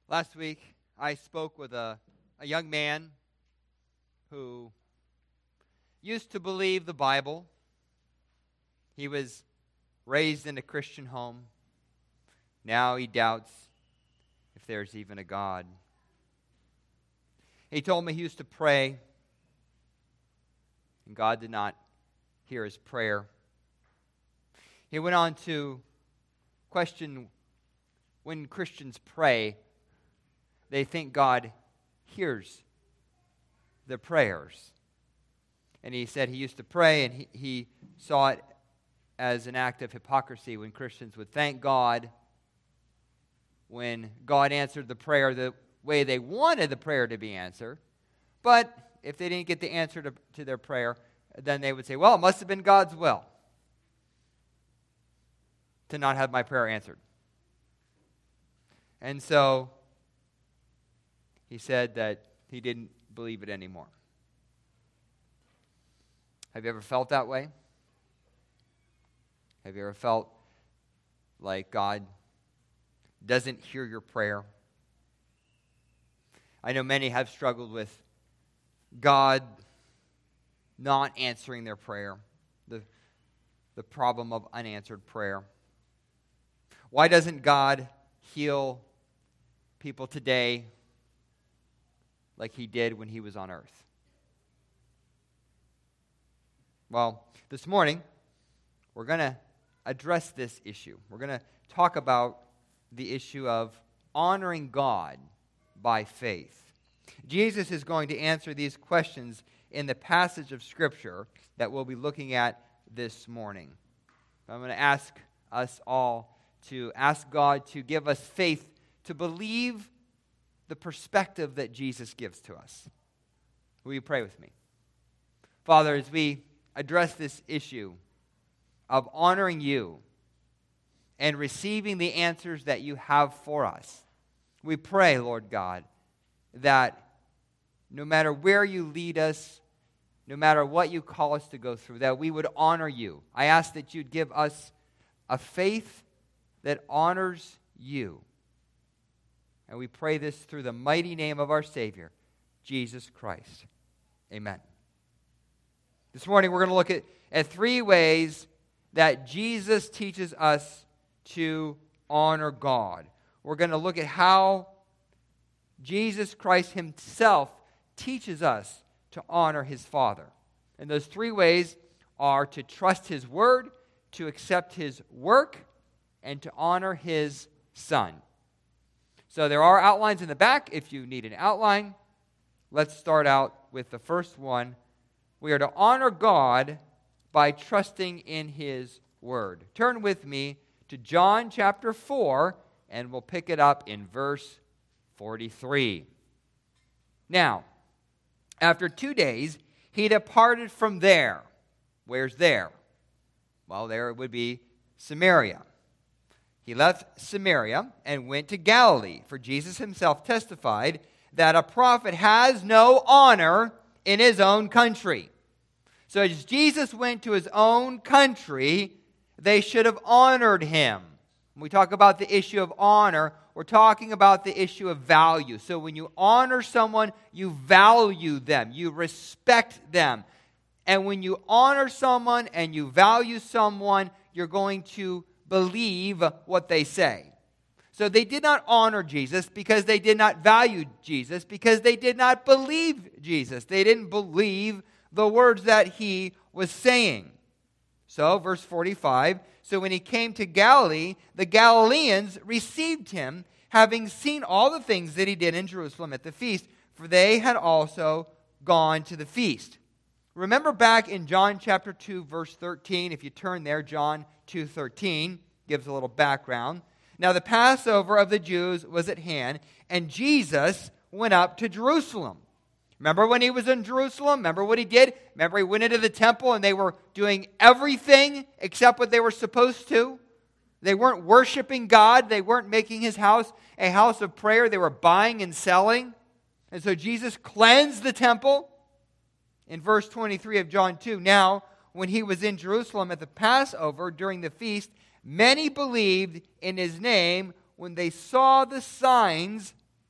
Last week, I spoke with a young man who used to believe the Bible. He was raised in a Christian home. Now he doubts if there's even a God. He told me he used to pray, and God did not hear his prayer. He went on to question, when Christians pray, they think God hears their prayers. And he said he used to pray, and he saw it as an act of hypocrisy when Christians would thank God when God answered the prayer the way they wanted the prayer to be answered. But if they didn't get the answer to their prayer, then they would say, well, it must have been God's will to not have my prayer answered. And so he said that he didn't believe it anymore. Have you ever felt that way? Have you ever felt like God doesn't hear your prayer? I know many have struggled with God not answering their prayer, the problem of unanswered prayer. Why doesn't God heal people today like he did when he was on earth? Well, this morning, we're going to address this issue. We're going to talk about the issue of honoring God by faith. Jesus is going to answer these questions in the passage of Scripture that we'll be looking at this morning. I'm going to ask us all to ask God to give us faith to believe the perspective that Jesus gives to us. Will you pray with me? Father, as we address this issue of honoring you and receiving the answers that you have for us, we pray, Lord God, that no matter where you lead us, no matter what you call us to go through, that we would honor you. I ask that you'd give us a faith that honors you. And we pray this through the mighty name of our Savior, Jesus Christ. Amen. This morning we're going to look at three ways that Jesus teaches us to honor God. We're going to look at how Jesus Christ himself teaches us to honor his Father. And those three ways are to trust his word, to accept his work, and to honor his Son. So there are outlines in the back if you need an outline. Let's start out with the first one. We are to honor God by trusting in his word. Turn with me to John chapter 4, and we'll pick it up in verse 43. Now, after 2 days, he departed from there. Where's there? Well, there would be Samaria. He left Samaria and went to Galilee, for Jesus himself testified that a prophet has no honor in his own country. So as Jesus went to his own country, they should have honored him. When we talk about the issue of honor, we're talking about the issue of value. So when you honor someone, you value them, you respect them. And when you honor someone and you value someone, you're going to believe what they say. So they did not honor Jesus because they did not value Jesus, because they did not believe Jesus. They didn't believe the words that he was saying. So, verse 45, so when he came to Galilee, the Galileans received him, having seen all the things that he did in Jerusalem at the feast, for they had also gone to the feast. Remember back in John chapter 2, verse 13, if you turn there, John 2:13 gives a little background. Now the Passover of the Jews was at hand, and Jesus went up to Jerusalem. Remember when he was in Jerusalem? Remember what he did? Remember he went into the temple and they were doing everything except what they were supposed to? They weren't worshiping God. They weren't making his house a house of prayer. They were buying and selling. And so Jesus cleansed the temple. In verse 23 of John 2, now when he was in Jerusalem at the Passover during the feast, many believed in his name when they saw the signs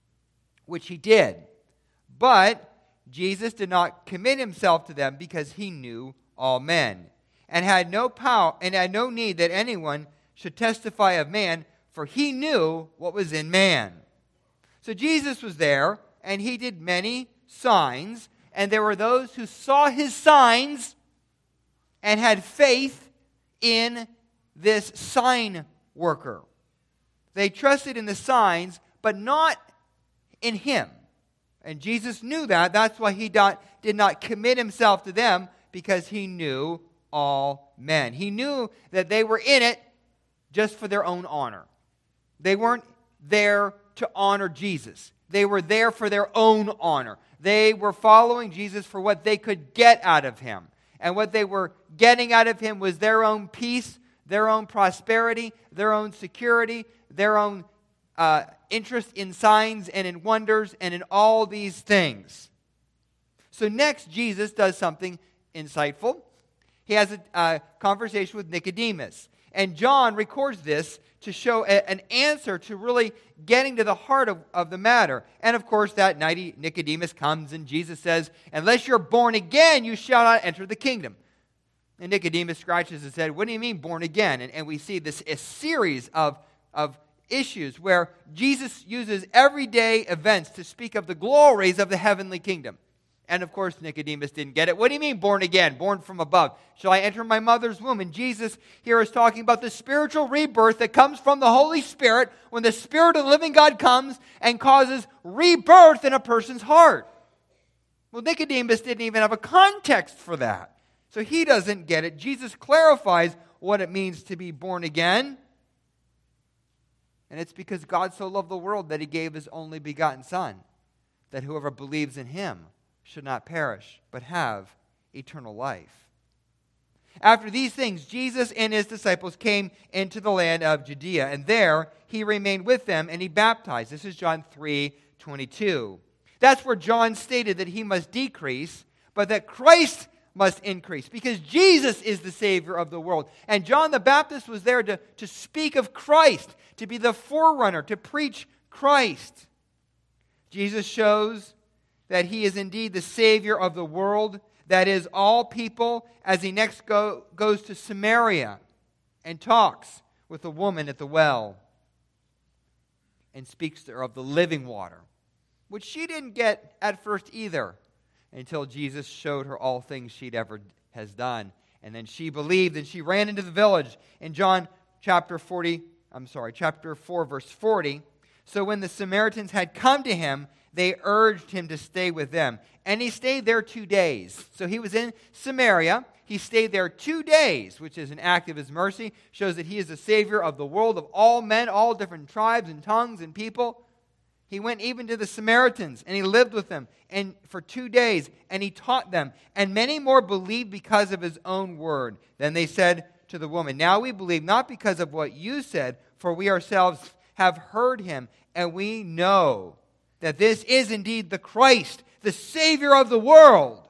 which he did. But Jesus did not commit himself to them because he knew all men, and had no power and had no need that anyone should testify of man, for he knew what was in man. So Jesus was there, and he did many signs, and there were those who saw his signs and had faith in this sign worker. They trusted in the signs, but not in him. And Jesus knew that. That's why he did not commit himself to them, because he knew all men. He knew that they were in it just for their own honor. They weren't there to honor Jesus. They were there for their own honor. They were following Jesus for what they could get out of him. And what they were getting out of him was their own peace, their own prosperity, their own security, their own interest in signs and in wonders and in all these things. So next, Jesus does something insightful. He has a conversation with Nicodemus. And John records this to show an answer to really getting to the heart of the matter. And of course, that night Nicodemus comes and Jesus says, "Unless you're born again, you shall not enter the kingdom." And Nicodemus scratches his head, "What do you mean born again?" And we see a series of issues where Jesus uses everyday events to speak of the glories of the heavenly kingdom. And of course, Nicodemus didn't get it. What do you mean born again? Born from above? Shall I enter my mother's womb? And Jesus here is talking about the spiritual rebirth that comes from the Holy Spirit when the Spirit of the living God comes and causes rebirth in a person's heart. Well, Nicodemus didn't even have a context for that. So he doesn't get it. Jesus clarifies what it means to be born again. And it's because God so loved the world that he gave his only begotten Son, that whoever believes in him should not perish, but have eternal life. After these things, Jesus and his disciples came into the land of Judea, and there he remained with them, and he baptized. This is John 3:22. That's where John stated that he must decrease, but that Christ must increase, because Jesus is the Savior of the world. And John the Baptist was there to speak of Christ, to be the forerunner, to preach Christ. Jesus shows that he is indeed the Savior of the world, that is, all people, as he next goes to Samaria and talks with a woman at the well and speaks to her of the living water, which she didn't get at first either, until Jesus showed her all things she'd ever has done. And then she believed, and she ran into the village. In John chapter 4, verse 40, so when the Samaritans had come to him, they urged him to stay with them. And he stayed there 2 days. So he was in Samaria. He stayed there 2 days, which is an act of his mercy. Shows that he is the Savior of the world, of all men, all different tribes and tongues and people. He went even to the Samaritans, and he lived with them and for 2 days, and he taught them. And many more believed because of his own word. Then they said to the woman, "Now we believe not because of what you said, for we ourselves have heard him, and we know that this is indeed the Christ, the Savior of the world."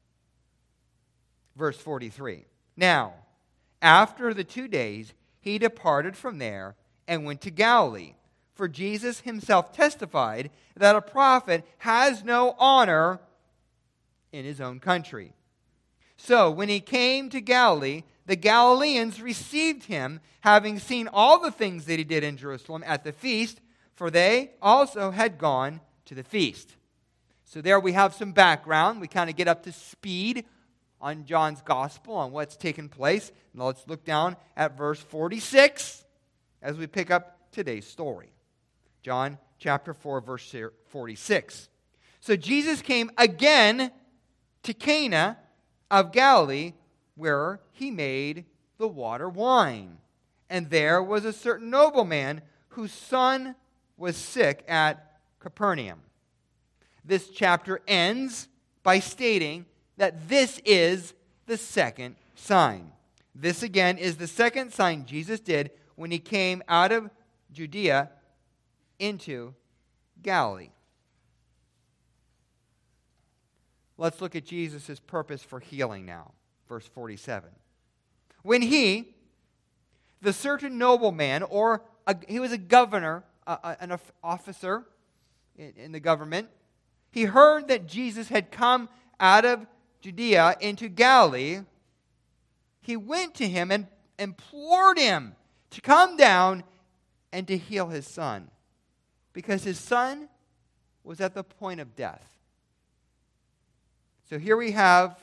Verse 43. Now, after the 2 days, he departed from there and went to Galilee. For Jesus himself testified that a prophet has no honor in his own country. So when he came to Galilee, the Galileans received him, having seen all the things that he did in Jerusalem at the feast, for they also had gone to the feast. So there we have some background. We kind of get up to speed on John's gospel, on what's taken place. Now let's look down at verse 46 as we pick up today's story. John chapter 4, verse 46. So Jesus came again to Cana of Galilee, where he made the water wine. And there was a certain nobleman whose son was sick at Capernaum. This chapter ends by stating that this is the second sign. This again is the second sign Jesus did when he came out of Judea into Galilee. Let's look at Jesus' purpose for healing now. Verse 47. When he, the certain nobleman, he was a governor, an officer in the government. He heard that Jesus had come out of Judea into Galilee. He went to him and implored him to come down and to heal his son, because his son was at the point of death. So here we have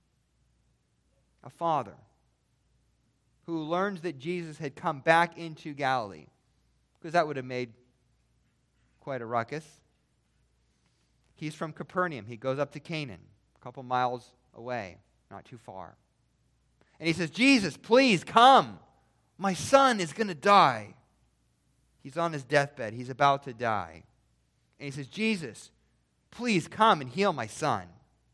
a father who learns that Jesus had come back into Galilee, because that would have made quite a ruckus. He's from Capernaum. He goes up to Canaan, a couple miles away, not too far. And he says, Jesus, please come. My son is going to die. He's on his deathbed. He's about to die. And he says, Jesus, please come and heal my son.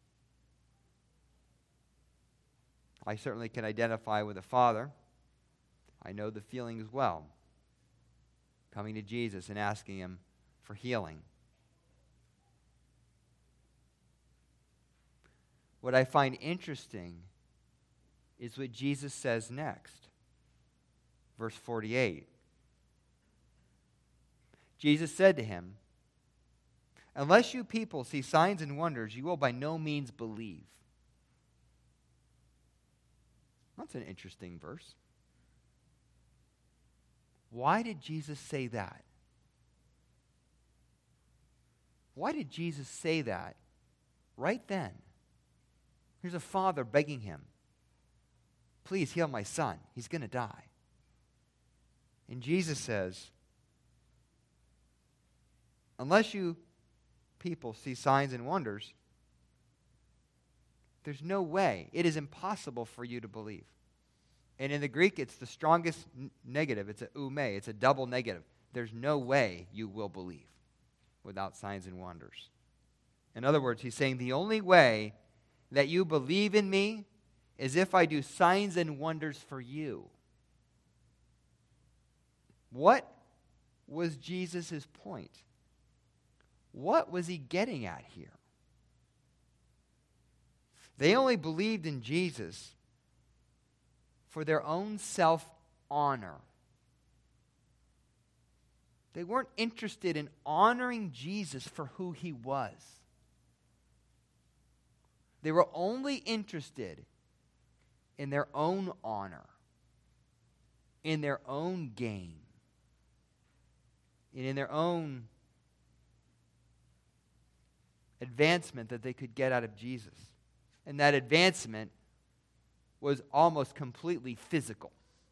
I certainly can identify with a father. I know the feeling as well. Coming to Jesus and asking him for healing. What I find interesting is what Jesus says next. Verse 48. Jesus said to him, unless you people see signs and wonders, you will by no means believe. That's an interesting verse. Why did Jesus say that? Why did Jesus say that right then? Here's a father begging him, please heal my son. He's going to die. And Jesus says, unless you people see signs and wonders, there's no way. It is impossible for you to believe. And in the Greek, it's the strongest negative. It's a ume. It's a double negative. There's no way you will believe without signs and wonders. In other words, he's saying the only way that you believe in me is if I do signs and wonders for you. What was Jesus' point? What was he getting at here? They only believed in Jesus for their own self-honor. They weren't interested in honoring Jesus for who he was. They were only interested in their own honor, in their own gain, and in their own advancement that they could get out of Jesus. And that advancement was almost completely physical.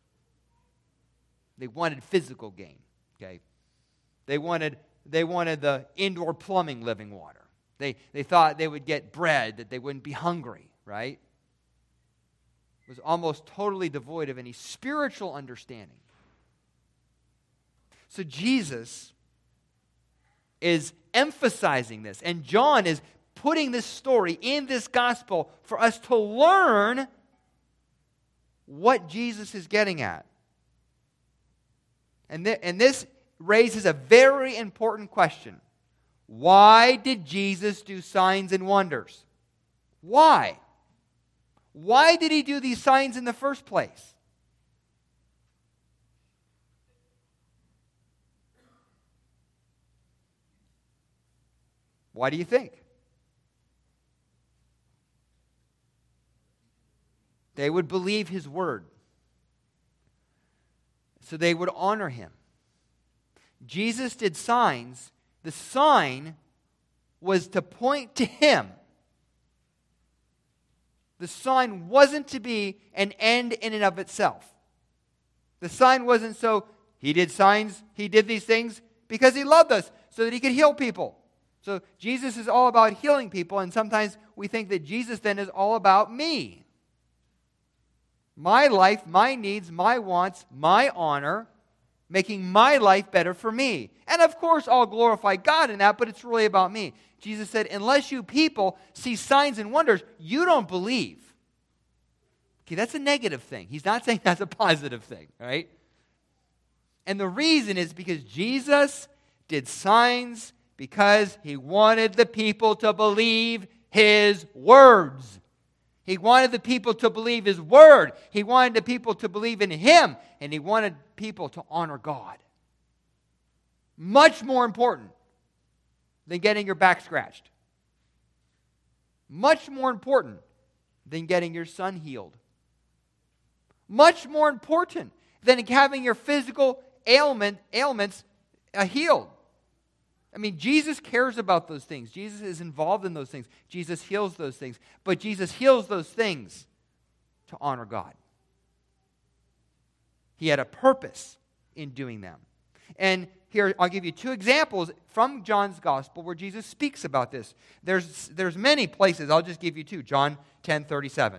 They wanted physical gain, okay? They wanted the indoor plumbing living water. They thought they would get bread, that they wouldn't be hungry, right? It was almost totally devoid of any spiritual understanding. So Jesus is emphasizing this, and John is putting this story in this gospel for us to learn what Jesus is getting at. And this raises a very important question. Why did Jesus do signs and wonders? Why? Why did he do these signs in the first place? Why do you think? They would believe his word. So they would honor him. Jesus did signs. The sign was to point to him. The sign wasn't to be an end in and of itself. The sign wasn't so he did signs, he did these things because he loved us, so that he could heal people. So Jesus is all about healing people, and sometimes we think that Jesus then is all about me. My life, my needs, my wants, my honor, making my life better for me. And of course, I'll glorify God in that, but it's really about me. Jesus said, unless you people see signs and wonders, you don't believe. Okay, that's a negative thing. He's not saying that's a positive thing, right? And the reason is because Jesus did signs because he wanted the people to believe his words. He wanted the people to believe his word. He wanted the people to believe in him. And he wanted people to honor God. Much more important than getting your back scratched. Much more important than getting your son healed. Much more important than having your physical ailments healed. I mean, Jesus cares about those things. Jesus is involved in those things. Jesus heals those things. But Jesus heals those things to honor God. He had a purpose in doing them. And here, I'll give you two examples from John's Gospel where Jesus speaks about this. There's many places. I'll just give you two. John 10:37.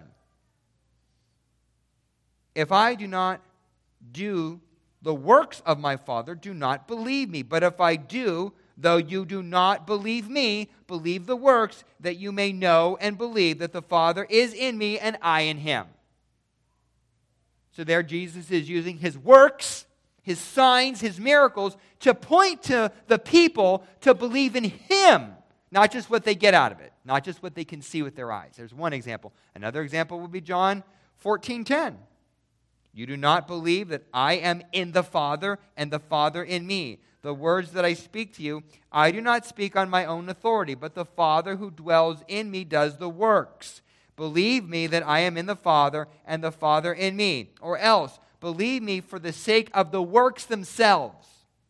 If I do not do the works of my Father, do not believe me. But if I do, though you do not believe me, believe the works, that you may know and believe that the Father is in me and I in him. So there Jesus is using his works, his signs, his miracles to point to the people to believe in him, not just what they get out of it, not just what they can see with their eyes. There's one example. Another example would be John 14:10. You do not believe that I am in the Father and the Father in me. The words that I speak to you, I do not speak on my own authority, but the Father who dwells in me does the works. Believe me that I am in the Father and the Father in me. Or else, believe me for the sake of the works themselves.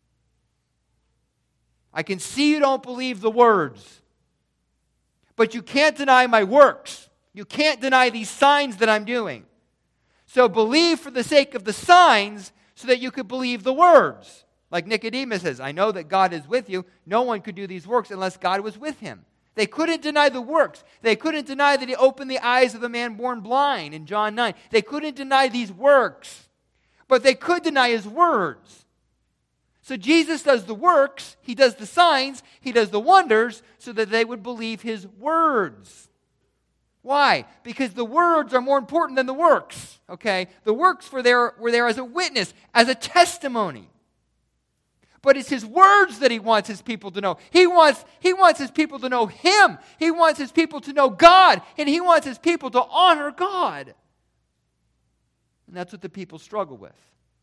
I can see you don't believe the words, but you can't deny my works. You can't deny these signs that I'm doing. So believe for the sake of the signs so that you could believe the words. Like Nicodemus says, I know that God is with you. No one could do these works unless God was with him. They couldn't deny the works. They couldn't deny that he opened the eyes of the man born blind in John 9. They couldn't deny these works, but they could deny his words. So Jesus does the works, he does the signs, he does the wonders so that they would believe his words. Why? Because the words are more important than the works. Okay? The works were there as a witness, as a testimony. But it's his words that he wants his people to know. He wants his people to know him. He wants his people to know God. And he wants his people to honor God. And that's what the people struggle with.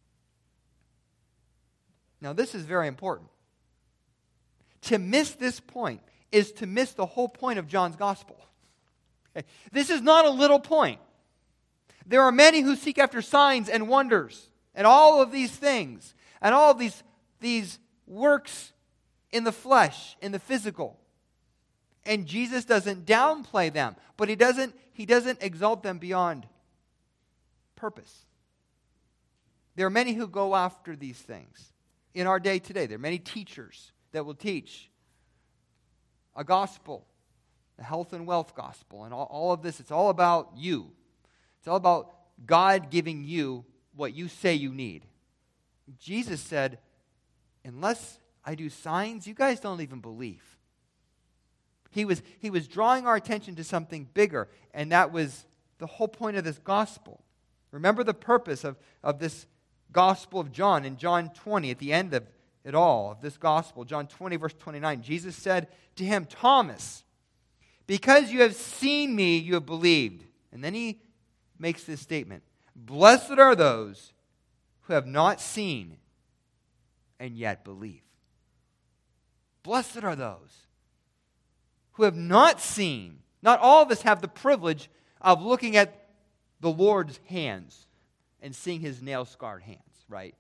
Now, this is very important. To miss this point is to miss the whole point of John's Gospel. Okay? This is not a little point. There are many who seek after signs and wonders and all of these things and all of these works in the flesh, in the physical. And Jesus doesn't downplay them, but he doesn't exalt them beyond purpose. There are many who go after these things. In our day today, there are many teachers that will teach a gospel, the health and wealth gospel, and all of this. It's all about you. It's all about God giving you what you say you need. Jesus said, unless I do signs, you guys don't even believe. He was drawing our attention to something bigger, and that was the whole point of this gospel. Remember the purpose of this Gospel of John in John 20, at the end of it all, of this gospel, John 20, verse 29. Jesus said to him, Thomas, because you have seen me, you have believed. And then he makes this statement, blessed are those who have not seen and yet believe. Blessed are those who have not seen. Not all of us have the privilege of looking at the Lord's hands and seeing his nail-scarred hands, right?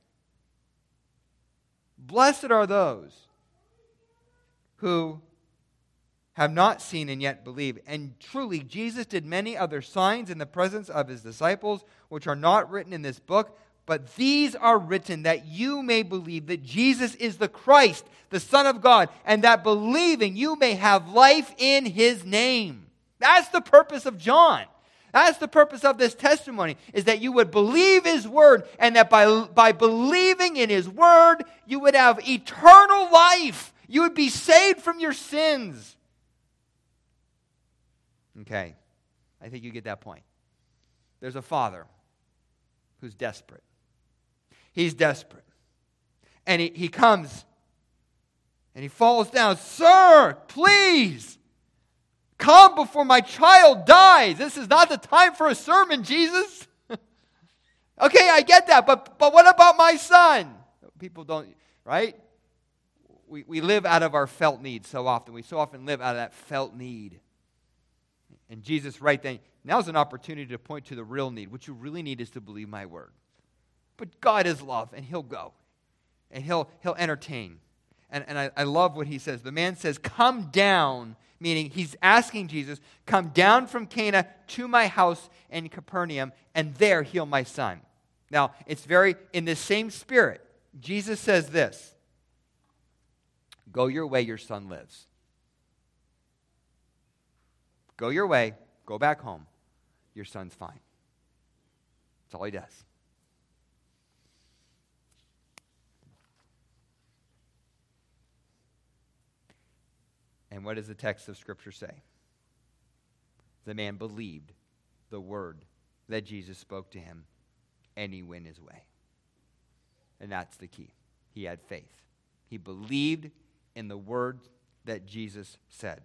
Blessed are those who have not seen and yet believe. And truly, Jesus did many other signs in the presence of his disciples, which are not written in this book, but these are written that you may believe that Jesus is the Christ, the Son of God, and that believing you may have life in his name. That's the purpose of John. That's the purpose of this testimony, is that you would believe his word, and that by believing in his word, you would have eternal life. You would be saved from your sins. Okay, I think you get that point. There's a father who's desperate. He's desperate. And he comes and he falls down. Sir, please, come before my child dies. This is not the time for a sermon, Jesus. Okay, I get that, but what about my son? People don't, right? we live out of our felt need so often. We so often live out of that felt need. And Jesus right then, now's an opportunity to point to the real need. What you really need is to believe my word. But God is love, and he'll go. And he'll entertain. And I love what he says. The man says, come down, meaning he's asking Jesus, come down from Cana to my house in Capernaum, and there heal my son. Now, it's very, in the same spirit, Jesus says this, go your way, your son lives. Go your way, go back home, your son's fine. That's all he does. And what does the text of Scripture say? The man believed the word that Jesus spoke to him, and he went his way. And that's the key. He had faith. He believed in the words that Jesus said.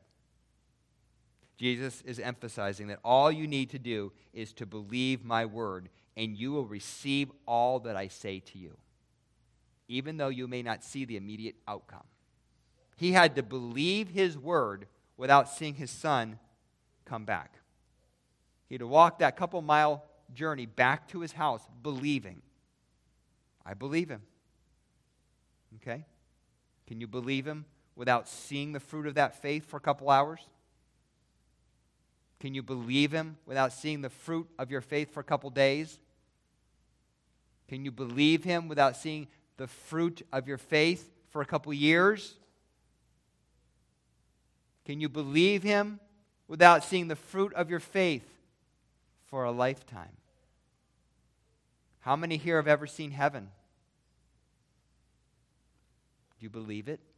Jesus is emphasizing that all you need to do is to believe my word, and you will receive all that I say to you, even though you may not see the immediate outcome. He had to believe his word without seeing his son come back. He had to walk that couple-mile journey back to his house believing. I believe him. Okay? Can you believe him without seeing the fruit of that faith for a couple hours? Can you believe him without seeing the fruit of your faith for a couple days? Can you believe him without seeing the fruit of your faith for a couple years? Can you believe him without seeing the fruit of your faith for a lifetime? How many here have ever seen heaven? Do you believe it?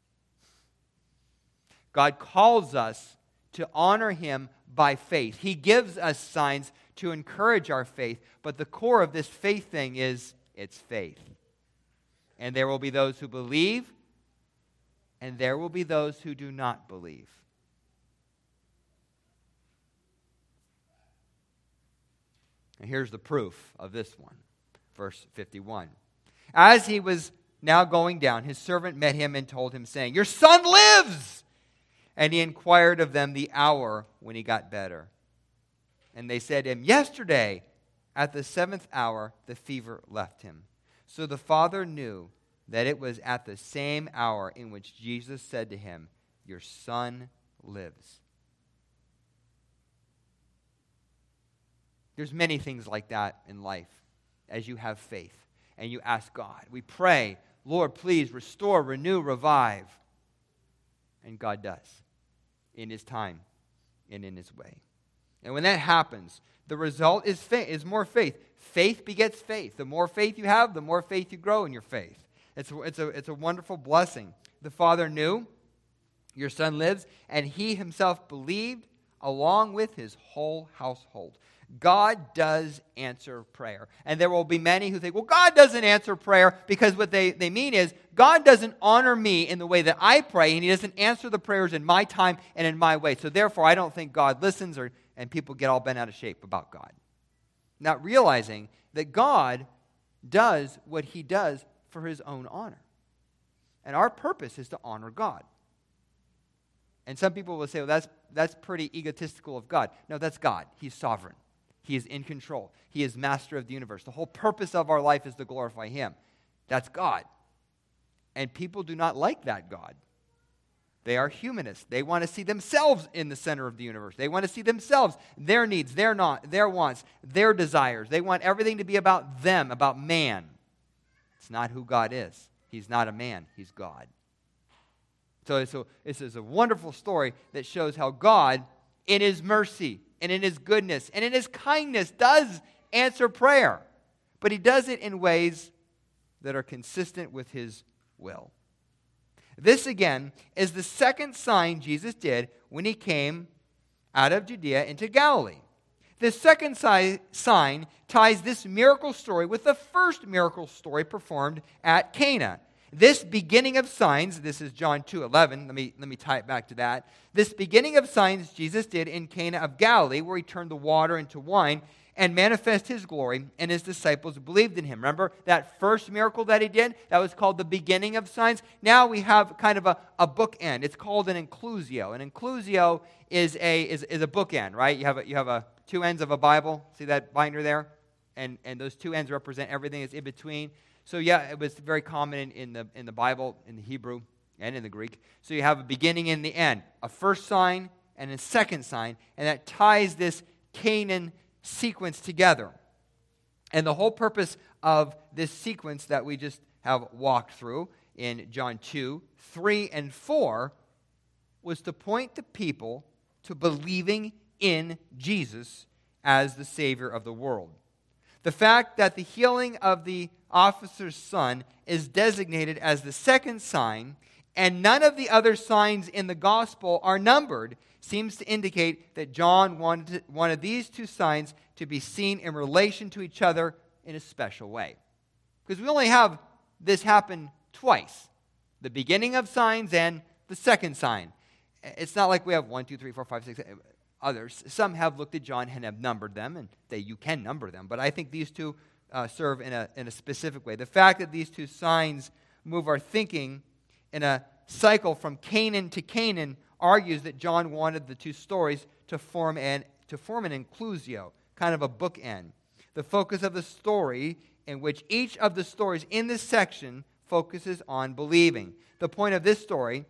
God calls us to honor him by faith. He gives us signs to encourage our faith, but the core of this faith thing is it's faith. And there will be those who believe, and there will be those who do not believe. And here's the proof of this one. Verse 51. As he was now going down, his servant met him and told him, saying, your son lives! And he inquired of them the hour when he got better. And they said to him, yesterday, at the 7th hour, the fever left him. So the father knew that it was at the same hour in which Jesus said to him, your son lives. There's many things like that in life as you have faith and you ask God. We pray, Lord, please restore, renew, revive. And God does in his time and in his way. And when that happens, the result is faith, is more faith. Faith begets faith. The more faith you have, the more faith you grow in your faith. It's a wonderful blessing. The father knew your son lives, and he himself believed along with his whole household. God does answer prayer. And there will be many who think, well, God doesn't answer prayer, because what they mean is God doesn't honor me in the way that I pray, and he doesn't answer the prayers in my time and in my way. So therefore, I don't think God listens, and people get all bent out of shape about God. Not realizing that God does what he does for his own honor. And our purpose is to honor God. And some people will say, well, that's pretty egotistical of God. No, that's God. He's sovereign. He is in control. He is master of the universe. The whole purpose of our life is to glorify him. That's God. And people do not like that God. They are humanists. They want to see themselves in the center of the universe. They want to see themselves, their needs, their wants, their desires. They want everything to be about them, about man. It's not who God is. He's not a man. He's God. So this is a wonderful story that shows how God, in his mercy and in his goodness and in his kindness, does answer prayer. But he does it in ways that are consistent with his will. This, again, is the second sign Jesus did when he came out of Judea into Galilee. The second sign ties this miracle story with the first miracle story performed at Cana. This beginning of signs, this is John 2:11. Let me tie it back to that. This beginning of signs Jesus did in Cana of Galilee, where he turned the water into wine, and manifest his glory, and his disciples believed in him. Remember that first miracle that he did? That was called the beginning of signs. Now we have kind of a bookend. It's called an inclusio. An inclusio is a bookend, right? You have two ends of a Bible. See that binder there? And those two ends represent everything that's in between. So yeah, it was very common in the Bible, in the Hebrew and in the Greek. So you have a beginning and the end, a first sign and a second sign, and that ties this Canaan sequence together. And the whole purpose of this sequence that we just have walked through in John 2, 3, and 4 was to point the people to believing in Jesus as the Savior of the world. The fact that the healing of the officer's son is designated as the second sign and none of the other signs in the gospel are numbered seems to indicate that John wanted these two signs to be seen in relation to each other in a special way. Because we only have this happen twice. The beginning of signs and the second sign. It's not like we have 1, 2, 3, 4, 5, 6 others. Some have looked at John and have numbered them, and you can number them. But I think these two serve in a specific way. The fact that these two signs move our thinking in a cycle from Canaan to Canaan argues that John wanted the two stories to form an inclusio, kind of a bookend. The focus of the story, in which each of the stories in this section focuses on believing. The point of this story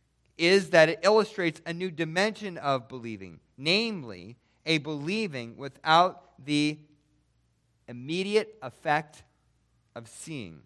is that it illustrates a new dimension of believing, namely a believing without the immediate effect of seeing.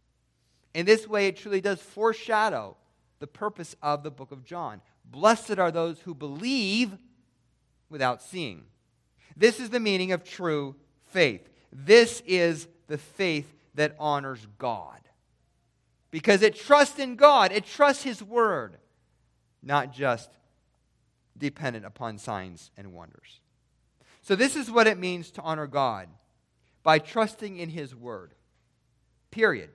In this way, it truly does foreshadow the purpose of the book of John. Blessed are those who believe without seeing. This is the meaning of true faith. This is the faith that honors God. Because it trusts in God. It trusts His Word. Not just dependent upon signs and wonders. So this is what it means to honor God. By trusting in His Word. Period.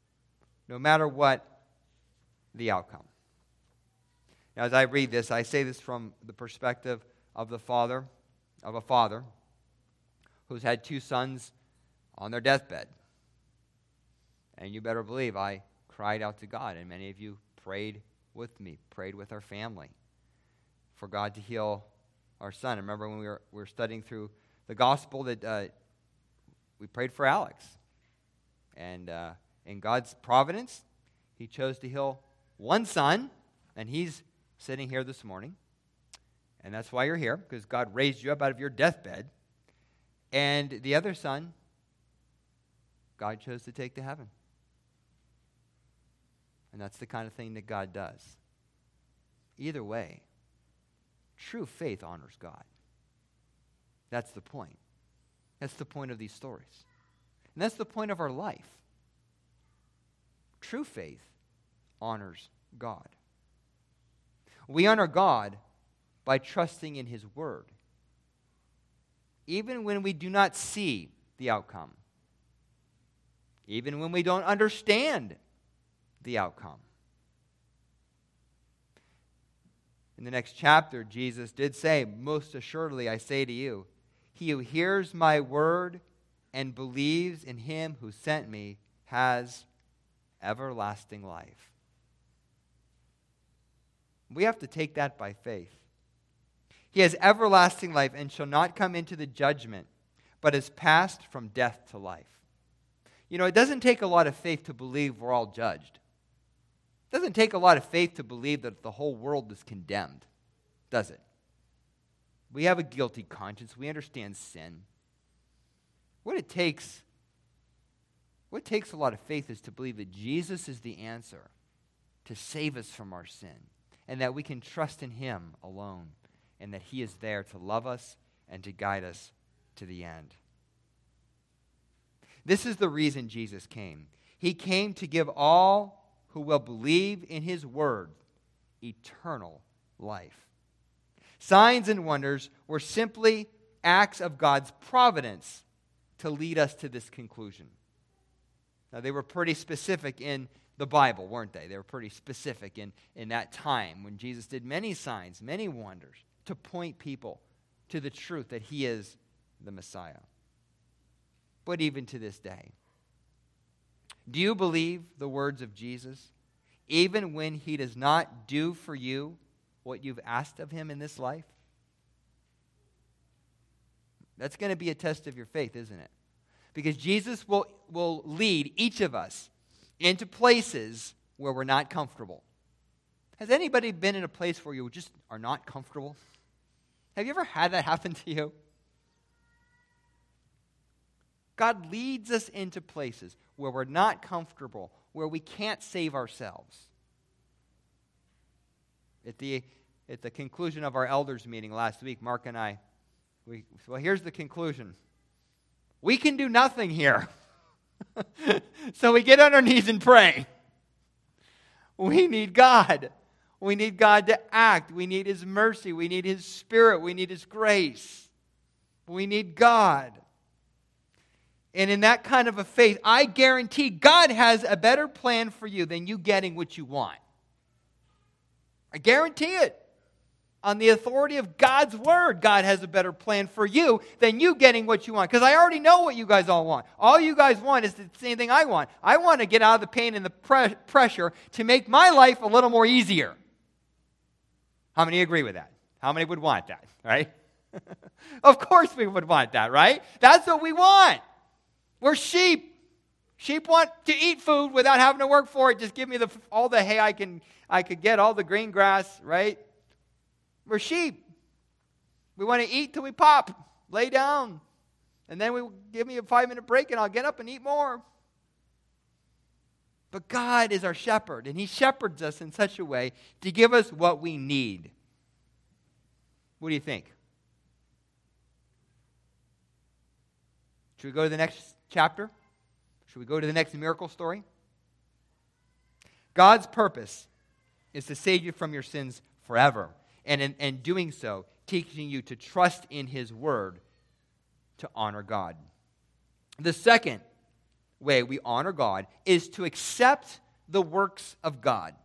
No matter what the outcome. Now, as I read this, I say this from the perspective of a father who's had two sons on their deathbed. And you better believe I cried out to God, and many of you prayed with me, prayed with our family for God to heal our son. I remember when we were studying through the gospel that we prayed for Alex. And in God's providence, He chose to heal one son, and he's sitting here this morning. And that's why you're here, because God raised you up out of your deathbed. And the other son, God chose to take to heaven. And that's the kind of thing that God does. Either way, true faith honors God. That's the point. That's the point of these stories. And that's the point of our life. True faith honors God. We honor God by trusting in His Word, even when we do not see the outcome, even when we don't understand the outcome. In the next chapter, Jesus did say, "Most assuredly I say to you, he who hears my word and believes in Him who sent me has everlasting life." We have to take that by faith. He has everlasting life and shall not come into the judgment, but is passed from death to life. You know, it doesn't take a lot of faith to believe we're all judged. It doesn't take a lot of faith to believe that the whole world is condemned, does it? We have a guilty conscience. We understand sin. What takes a lot of faith is to believe that Jesus is the answer to save us from our sin, and that we can trust in Him alone, and that He is there to love us and to guide us to the end. This is the reason Jesus came. He came to give all who will believe in His word eternal life. Signs and wonders were simply acts of God's providence to lead us to this conclusion. Now, they were pretty specific in the Bible, weren't they? They were pretty specific in that time when Jesus did many signs, many wonders to point people to the truth that He is the Messiah. but even to this day. Do you believe the words of Jesus, even when he does not do for you what you've asked of him in this life? That's going to be a test of your faith, isn't it? Because Jesus will lead each of us into places where we're not comfortable. Has anybody been in a place where you just are not comfortable? Have you ever had that happen to you? God leads us into places where we're not comfortable, where we can't save ourselves. At the conclusion of our elders meeting last week, Mark and I, here's the conclusion. We can do nothing here. So we get on our knees and pray. We need God. We need God to act. We need his mercy. We need his Spirit. We need his grace. We need God. And in that kind of a faith, I guarantee God has a better plan for you than you getting what you want. I guarantee it. On the authority of God's word, God has a better plan for you than you getting what you want. Because I already know what you guys all want. All you guys want is the same thing I want. I want to get out of the pain and the pressure to make my life a little more easier. How many agree with that? How many would want that, right? Of course we would want that, right? That's what we want. We're sheep. Sheep want to eat food without having to work for it. Just give me all the hay I could get, all the green grass, right? We're sheep. We want to eat till we pop, lay down, and then give me a 5-minute break and I'll get up and eat more. But God is our shepherd, and he shepherds us in such a way to give us what we need. What do you think? Should we go to the next chapter? Should we go to the next miracle story? God's purpose is to save you from your sins forever. And in doing so, teaching you to trust in his word to honor God. The second way we honor God is to accept the works of God.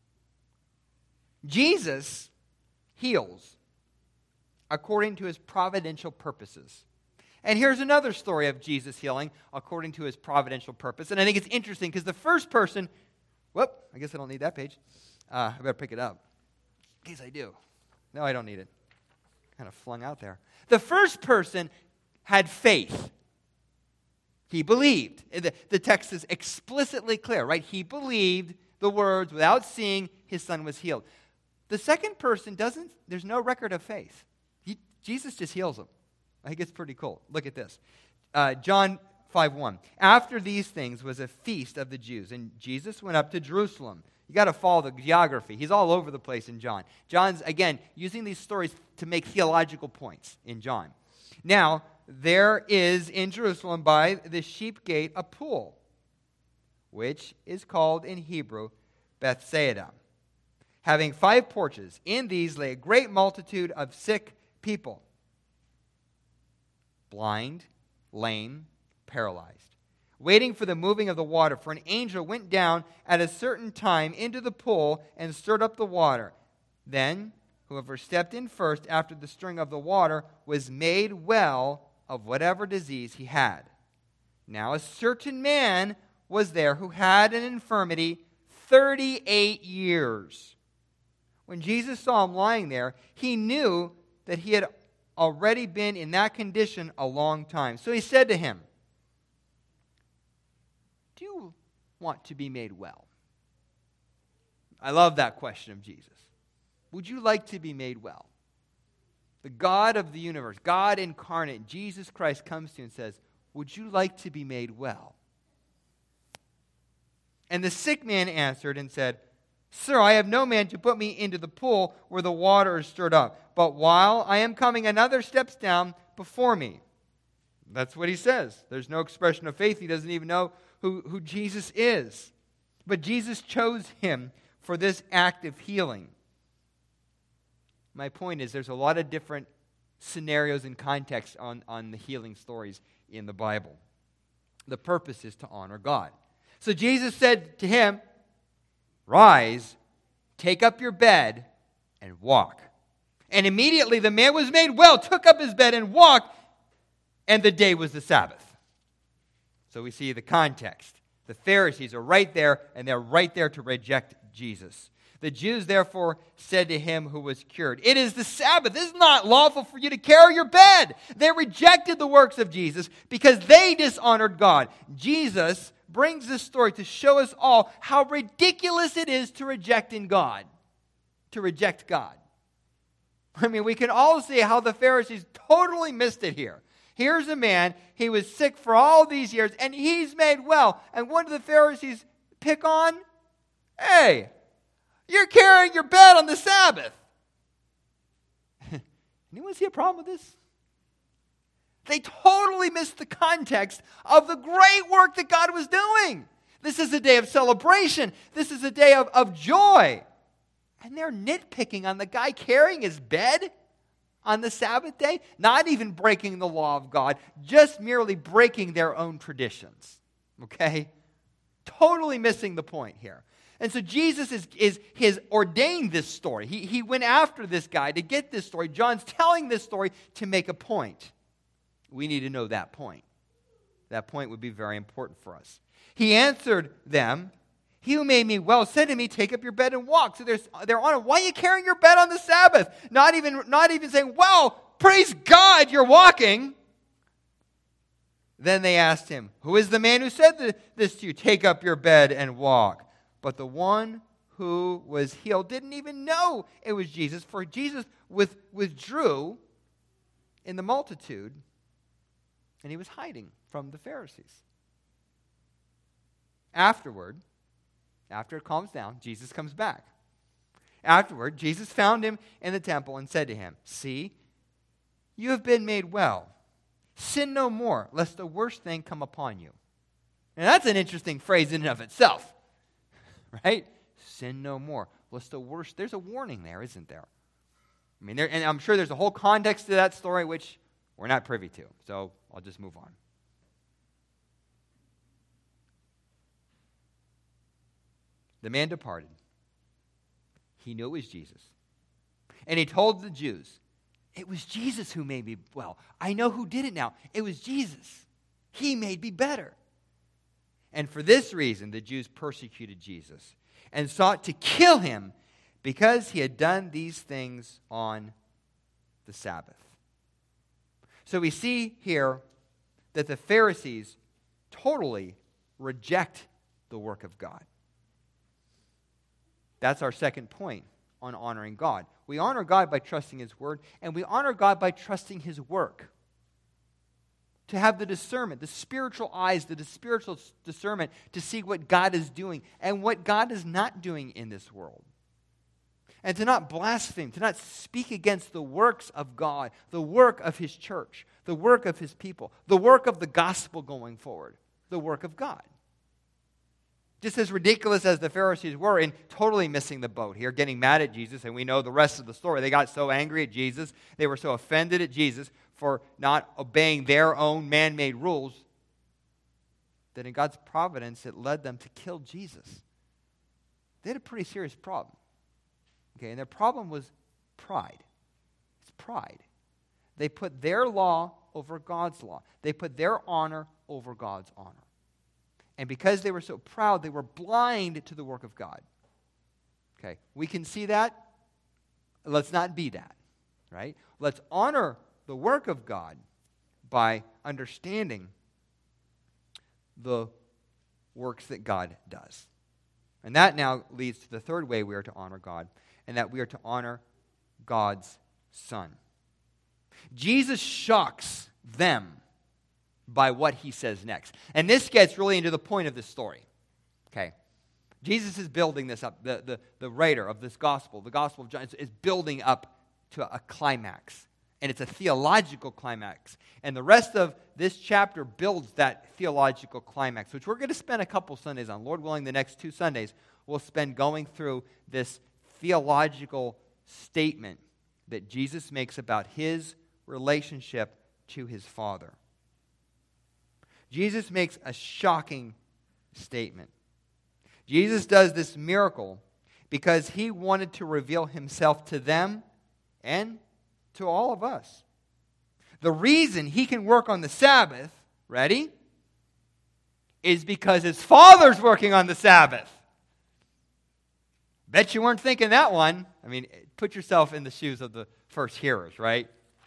Jesus heals according to his providential purposes. And here's another story of Jesus healing according to his providential purpose. And I think it's interesting because the first person, I guess I don't need that page. I better pick it up. In case I do. No, I don't need it. Kind of flung out there. The first person had faith. He believed. The text is explicitly clear, right? He believed the words without seeing his son was healed. The second person there's no record of faith. Jesus just heals him. I think it's pretty cool. Look at this. John 5:1. After these things was a feast of the Jews, and Jesus went up to Jerusalem. You got to follow the geography. He's all over the place in John. John's, again, using these stories to make theological points in John. Now, there is in Jerusalem by the sheep gate a pool, which is called in Hebrew Bethsaida, having 5 porches. In these lay a great multitude of sick people, blind, lame, paralyzed, waiting for the moving of the water. For an angel went down at a certain time into the pool and stirred up the water. Then whoever stepped in first after the stirring of the water was made well of whatever disease he had. Now a certain man was there who had an infirmity 38 years. When Jesus saw him lying there, he knew that he had already been in that condition a long time. So he said to him, "Do you want to be made well?" I love that question of Jesus. Would you like to be made well? The God of the universe, God incarnate, Jesus Christ comes to you and says, "Would you like to be made well?" And the sick man answered and said, "Sir, I have no man to put me into the pool where the water is stirred up. But while I am coming, another steps down before me." That's what he says. There's no expression of faith. He doesn't even know who Jesus is. But Jesus chose him for this act of healing. My point is there's a lot of different scenarios and contexts on the healing stories in the Bible. The purpose is to honor God. So Jesus said to him, "Rise, take up your bed, and walk." And immediately the man was made well, took up his bed and walked, and the day was the Sabbath. So we see the context. The Pharisees are right there, and they're right there to reject Jesus. The Jews therefore said to him who was cured, "It is the Sabbath. It is not lawful for you to carry your bed." They rejected the works of Jesus because they dishonored God. Jesus brings this story to show us all how ridiculous it is to reject God. I mean, we can all see how the Pharisees totally missed it here. Here's a man, he was sick for all these years, and he's made well. And what do the Pharisees pick on? Hey, you're carrying your bed on the Sabbath. Anyone see a problem with this? They totally missed the context of the great work that God was doing. This is a day of celebration. This is a day of joy. And they're nitpicking on the guy carrying his bed on the Sabbath day, not even breaking the law of God, just merely breaking their own traditions. Okay? Totally missing the point here. And so Jesus has ordained this story. He went after this guy to get this story. John's telling this story to make a point. We need to know that point. That point would be very important for us. He answered them, "He who made me well said to me, 'Take up your bed and walk.'" So they're on it. "Why are you carrying your bed on the Sabbath?" Not even saying, "Well, praise God, you're walking." Then they asked him, "Who is the man who said this to you? Take up your bed and walk." But the one who was healed didn't even know it was Jesus, for Jesus withdrew in the multitude, and he was hiding from the Pharisees. After it calms down, Jesus comes back. Afterward, Jesus found him in the temple and said to him, "See, you have been made well. Sin no more, lest the worst thing come upon you." And that's an interesting phrase in and of itself. Right? Sin no more, lest the worst. There's a warning there, isn't there? I mean, and I'm sure there's a whole context to that story which we're not privy to. So I'll just move on. The man departed. He knew it was Jesus. And he told the Jews, "It was Jesus who made me well. I know who did it now. It was Jesus. He made me better." And for this reason, the Jews persecuted Jesus and sought to kill him because he had done these things on the Sabbath. So we see here that the Pharisees totally reject the work of God. That's our second point on honoring God. We honor God by trusting His Word, and we honor God by trusting His work. To have the discernment, the spiritual eyes, the spiritual discernment to see what God is doing and what God is not doing in this world. And to not blaspheme, to not speak against the works of God, the work of His church, the work of His people, the work of the gospel going forward, the work of God. Just as ridiculous as the Pharisees were in totally missing the boat here, getting mad at Jesus, and we know the rest of the story. They got so angry at Jesus, they were so offended at Jesus for not obeying their own man-made rules, that in God's providence, it led them to kill Jesus. They had a pretty serious problem. Okay, and their problem was pride. It's pride. They put their law over God's law. They put their honor over God's honor. And because they were so proud, they were blind to the work of God. Okay, we can see that. Let's not be that, right? Let's honor the work of God by understanding the works that God does. And that now leads to the third way we are to honor God, and that we are to honor God's Son. Jesus shocks them by what he says next. And this gets really into the point of this story. Okay. Jesus is building this up. The writer of this gospel, the Gospel of John, is building up to a climax. And it's a theological climax. And the rest of this chapter builds that theological climax, which we're going to spend a couple Sundays on. Lord willing, the next 2 Sundays, we'll spend going through this theological statement that Jesus makes about his relationship to his Father. Jesus makes a shocking statement. Jesus does this miracle because he wanted to reveal himself to them and to all of us. The reason he can work on the Sabbath, ready, is because his Father's working on the Sabbath. Bet you weren't thinking that one. I mean, put yourself in the shoes of the first hearers, right?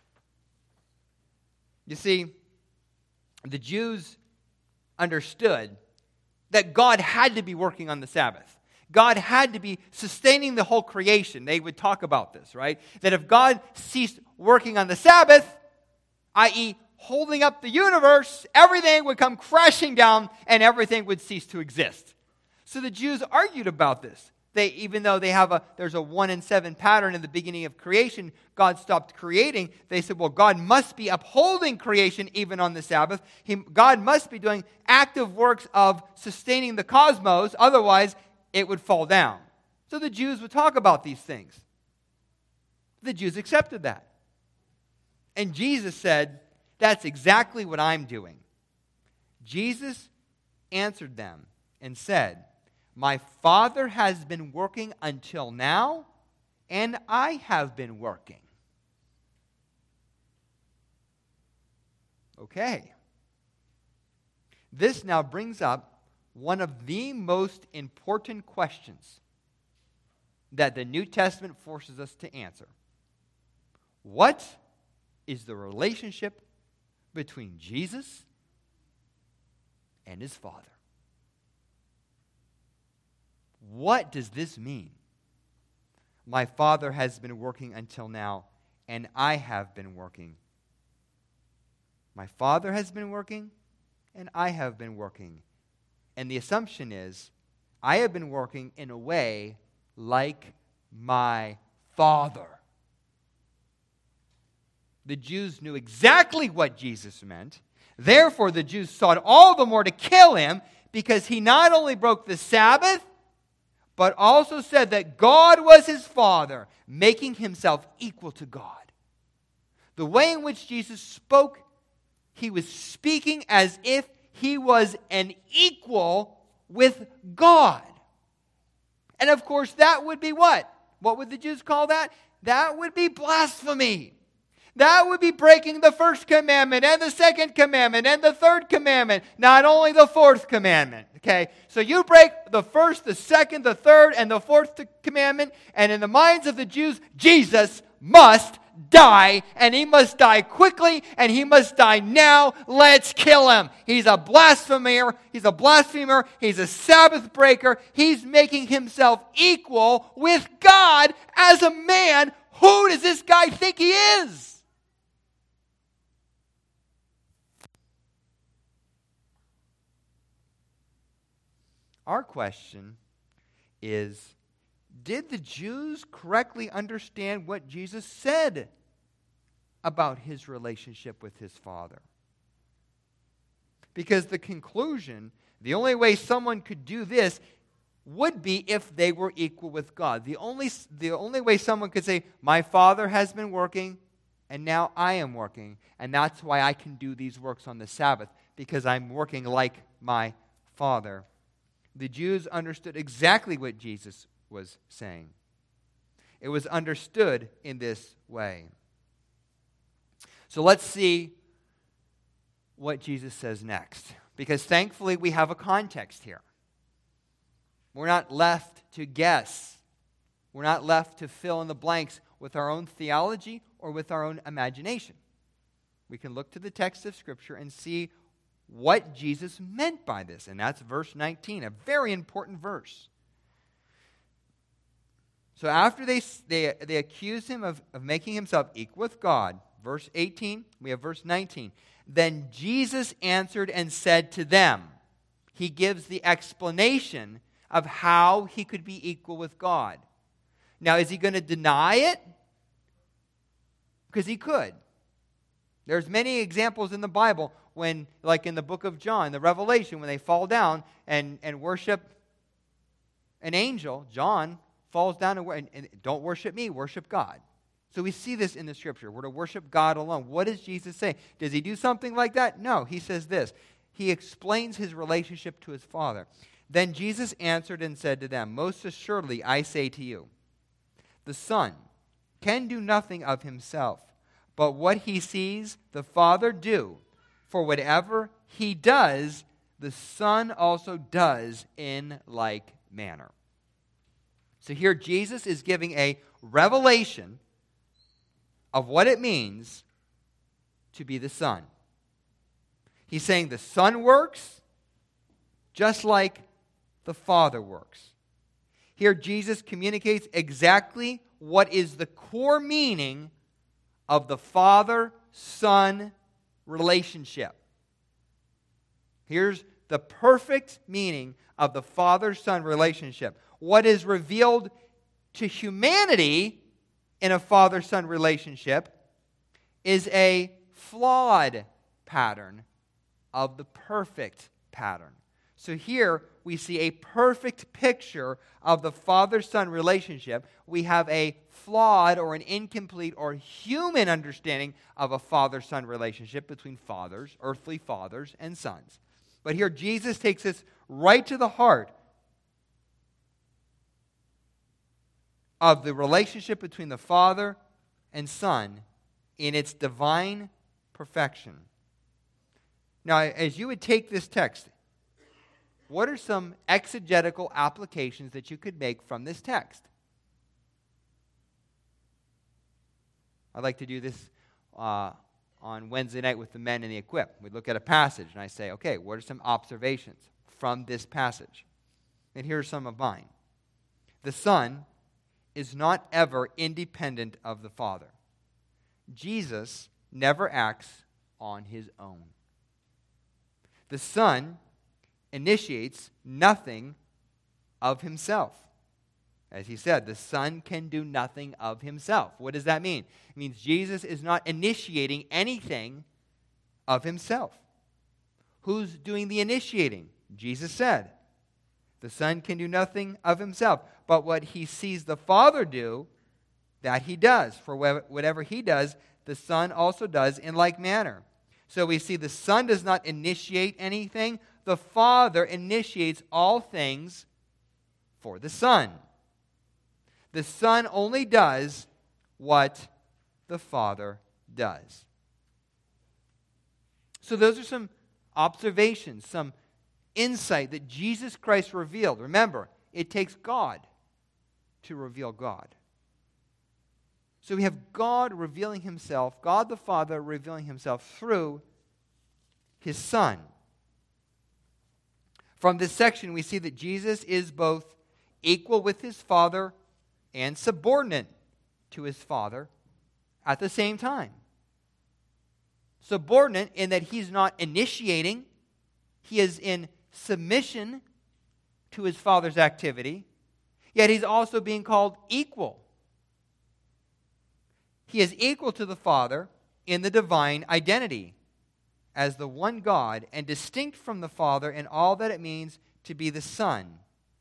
You see, the Jews understood that God had to be working on the Sabbath. God had to be sustaining the whole creation. They would talk about this, right? That if God ceased working on the Sabbath, i.e., holding up the universe, everything would come crashing down and everything would cease to exist. So the Jews argued about this. Even though there's a 1 in 7 pattern in the beginning of creation, God stopped creating. They said, well, God must be upholding creation even on the Sabbath. God must be doing active works of sustaining the cosmos, otherwise it would fall down. So the Jews would talk about these things. The Jews accepted that. And Jesus said, that's exactly what I'm doing. Jesus answered them and said, my Father has been working until now, and I have been working. Okay. This now brings up one of the most important questions that the New Testament forces us to answer. What is the relationship between Jesus and his Father? What does this mean? My Father has been working until now, and I have been working. My Father has been working, and I have been working. And the assumption is, I have been working in a way like my Father. The Jews knew exactly what Jesus meant. Therefore, the Jews sought all the more to kill him, because he not only broke the Sabbath, but also said that God was his Father, making himself equal to God. The way in which Jesus spoke, he was speaking as if he was an equal with God. And of course, that would be what? What would the Jews call that? That would be blasphemy. That would be breaking the first commandment and the second commandment and the third commandment, not only the fourth commandment. Okay, so you break the first, the second, the third, and the fourth commandment, and in the minds of the Jews, Jesus must die, and he must die quickly, and he must die now. Let's kill him. He's a blasphemer. He's a Sabbath breaker. He's making himself equal with God as a man. Who does this guy think he is? Our question is, did the Jews correctly understand what Jesus said about his relationship with his Father? Because the conclusion, the only way someone could do this would be if they were equal with God. The only way someone could say, my Father has been working, and now I am working, and that's why I can do these works on the Sabbath, because I'm working like my Father. The Jews understood exactly what Jesus was saying. It was understood in this way. So let's see what Jesus says next, because thankfully we have a context here. We're not left to guess. We're not left to fill in the blanks with our own theology or with our own imagination. We can look to the text of Scripture and see what Jesus meant by this. And that's verse 19, a very important verse. So after they accuse him of making himself equal with God, verse 18, we have verse 19. Then Jesus answered and said to them, he gives the explanation of how he could be equal with God. Now, is he going to deny it? Because he could. There's many examples in the Bible when, like in the book of John, the Revelation, when they fall down and worship an angel, John falls down and don't worship me, worship God. So we see this in the Scripture. We're to worship God alone. What does Jesus say? Does he do something like that? No, he says this. He explains his relationship to his Father. Then Jesus answered and said to them, most assuredly I say to you, the Son can do nothing of himself, but what he sees the Father do, for whatever he does, the Son also does in like manner. So here Jesus is giving a revelation of what it means to be the Son. He's saying the Son works just like the Father works. Here Jesus communicates exactly what is the core meaning of the Father-Son relationship. Here's the perfect meaning of the Father-Son relationship. What is revealed to humanity in a Father-Son relationship is a flawed pattern of the perfect pattern. So here we see a perfect picture of the Father-Son relationship. We have a flawed or an incomplete or human understanding of a Father-Son relationship between fathers, earthly fathers, and sons. But here Jesus takes us right to the heart of the relationship between the Father and Son in its divine perfection. Now, as you would take this text, what are some exegetical applications that you could make from this text? I like to do this on Wednesday night with the men in the Equip. We look at a passage and I say, okay, what are some observations from this passage? And here are some of mine. The Son is not ever independent of the Father. Jesus never acts on his own. The Son initiates nothing of himself. As he said, the Son can do nothing of himself. What does that mean? It means Jesus is not initiating anything of himself. Who's doing the initiating? Jesus said. The Son can do nothing of himself, but what he sees the Father do, that he does. For whatever he does, the Son also does in like manner. So we see the Son does not initiate anything. The Father initiates all things for the Son. The Son only does what the Father does. So those are some observations, some insight that Jesus Christ revealed. Remember, it takes God to reveal God. So we have God revealing himself, God the Father revealing himself through his Son. From this section, we see that Jesus is both equal with his Father and subordinate to his Father at the same time. Subordinate in that he's not initiating, he is in submission to his Father's activity, yet he's also being called equal. He is equal to the Father in the divine identity as the one God and distinct from the Father in all that it means to be the Son.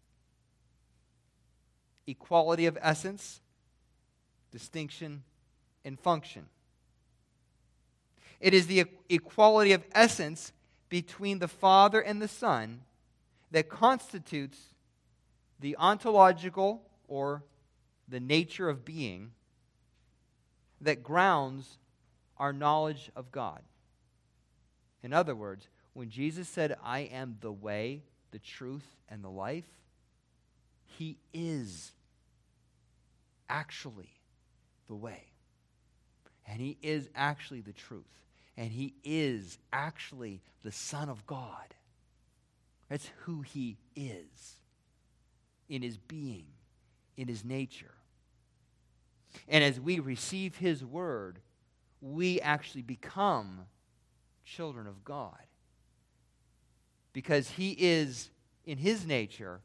Equality of essence, distinction in function. It is the equality of essence between the Father and the Son that constitutes the ontological or the nature of being that grounds our knowledge of God. In other words, when Jesus said, I am the way, the truth, and the life, he is actually the way. And he is actually the truth. And he is actually the Son of God. That's who he is in his being, in his nature. And as we receive his word, we actually become children of God. Because he is, in his nature,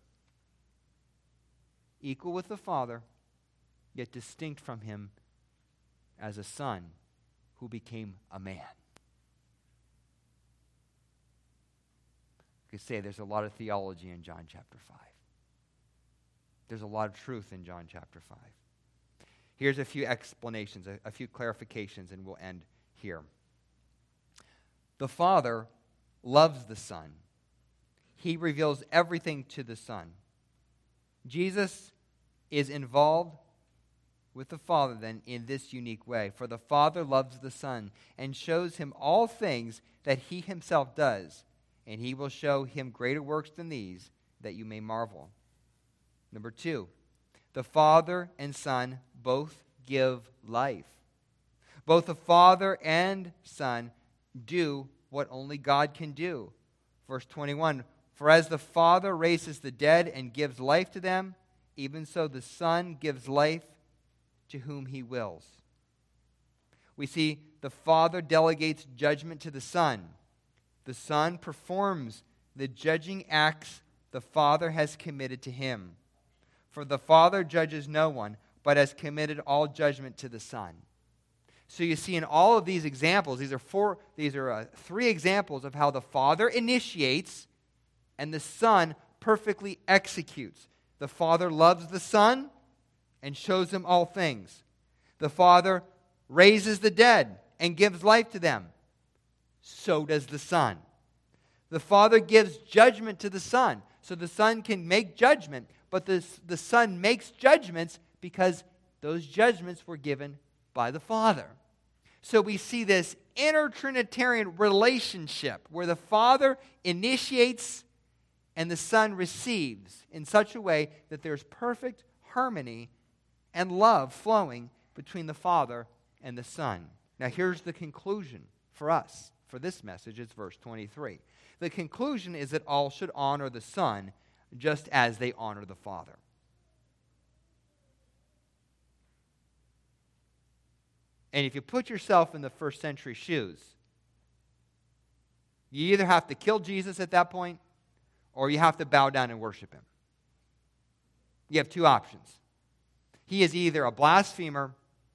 equal with the Father, yet distinct from him as a son who became a man. You could say there's a lot of theology in John chapter 5. There's a lot of truth in John chapter 5. Here's a few explanations, a few clarifications, and we'll end here. The Father loves the Son. He reveals everything to the Son. Jesus is involved with the Father then in this unique way. For the Father loves the Son and shows him all things that he himself does, and he will show him greater works than these, that you may marvel. Number 2, the Father and Son both give life. Both the Father and Son do what only God can do. Verse 21, for as the Father raises the dead and gives life to them, even so the Son gives life to whom he wills. We see the Father delegates judgment to the Son. The Son performs the judging acts the Father has committed to him. For the Father judges no one, but has committed all judgment to the Son. So you see in all of these examples, these are 3 examples of how the Father initiates and the Son perfectly executes. The Father loves the Son and shows him all things. The Father raises the dead and gives life to them. So does the Son. The Father gives judgment to the Son. So the Son can make judgment, but the Son makes judgments because those judgments were given by the Father. So we see this inter-Trinitarian relationship where the Father initiates and the Son receives in such a way that there's perfect harmony and love flowing between the Father and the Son. Now here's the conclusion for us, for this message. It's verse 23. The conclusion is that all should honor the Son just as they honor the Father. And if you put yourself in the first century shoes, you either have to kill Jesus at that point or you have to bow down and worship him. You have 2 options. He is either a blasphemer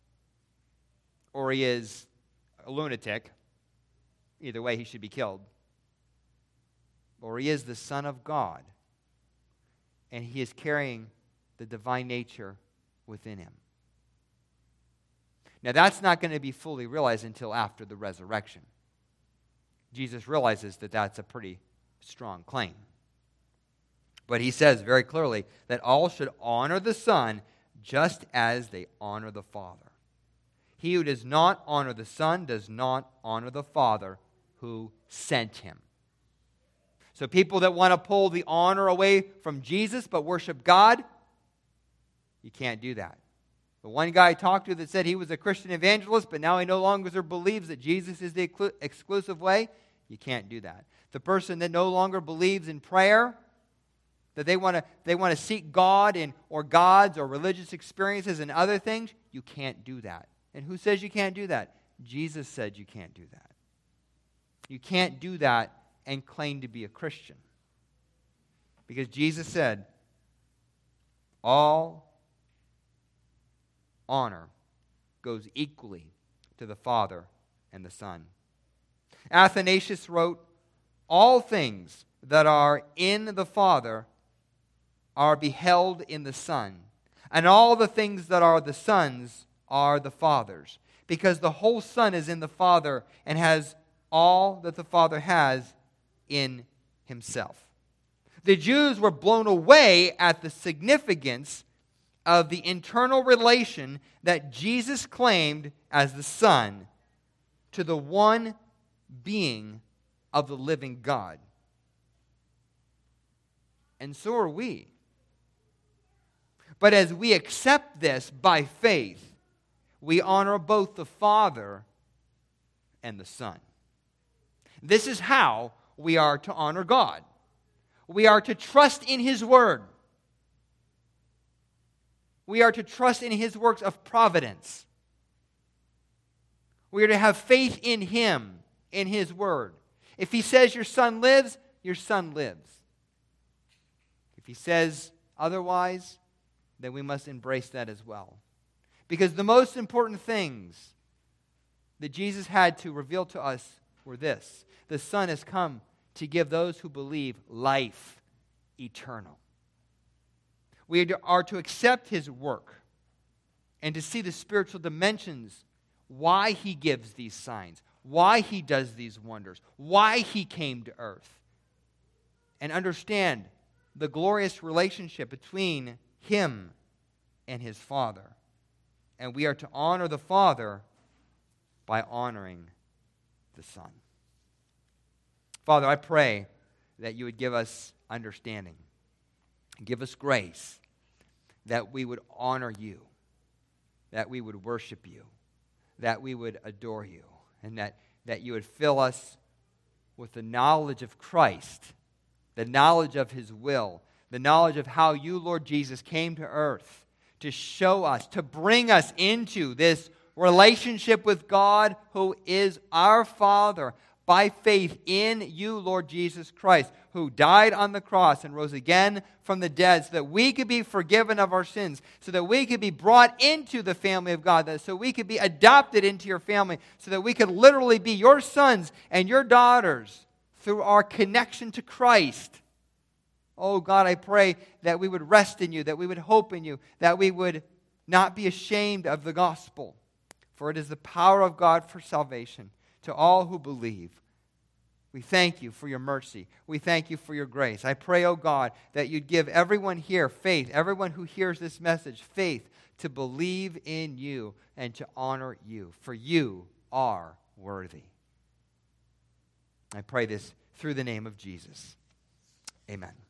or he is a lunatic. Either way, he should be killed. Or he is the Son of God, and he is carrying the divine nature within him. Now, that's not going to be fully realized until after the resurrection. Jesus realizes that that's a pretty strong claim. But he says very clearly that all should honor the Son just as they honor the Father. He who does not honor the Son does not honor the Father who sent him. So people that want to pull the honor away from Jesus but worship God, you can't do that. The one guy I talked to that said he was a Christian evangelist, but now he no longer believes that Jesus is the exclusive way, you can't do that. The person that no longer believes in prayer, that they want to seek God or gods or religious experiences and other things, you can't do that. And who says you can't do that? Jesus said you can't do that. You can't do that and claim to be a Christian. Because Jesus said, all honor goes equally to the Father and the Son. Athanasius wrote, all things that are in the Father are beheld in the Son, and all the things that are the Son's are the Father's, because the whole Son is in the Father and has all that the Father has in himself. The Jews were blown away at the significance of the internal relation that Jesus claimed as the Son to the one being of the living God. And so are we. But as we accept this by faith, we honor both the Father and the Son. This is how we are to honor God. We are to trust in His Word. We are to trust in His works of providence. We are to have faith in Him, in His Word. If He says your son lives, your son lives. If He says otherwise, then we must embrace that as well. Because the most important things that Jesus had to reveal to us were this: the Son has come to give those who believe life eternal. We are to accept His work and to see the spiritual dimensions, why He gives these signs, why He does these wonders, why He came to earth, and understand the glorious relationship between Him and His Father. And we are to honor the Father by honoring the Son. Father, I pray that you would give us understanding. Give us grace that we would honor you, that we would worship you, that we would adore you, and that you would fill us with the knowledge of Christ, the knowledge of his will, the knowledge of how you, Lord Jesus, came to earth to show us, to bring us into this relationship with God who is our Father by faith in you, Lord Jesus Christ, who died on the cross and rose again from the dead so that we could be forgiven of our sins, so that we could be brought into the family of God, so we could be adopted into your family, so that we could literally be your sons and your daughters through our connection to Christ. Oh God, I pray that we would rest in you, that we would hope in you, that we would not be ashamed of the gospel, for it is the power of God for salvation to all who believe. We thank you for your mercy. We thank you for your grace. I pray, oh God, that you'd give everyone here faith, everyone who hears this message, faith to believe in you and to honor you, for you are worthy. I pray this through the name of Jesus. Amen.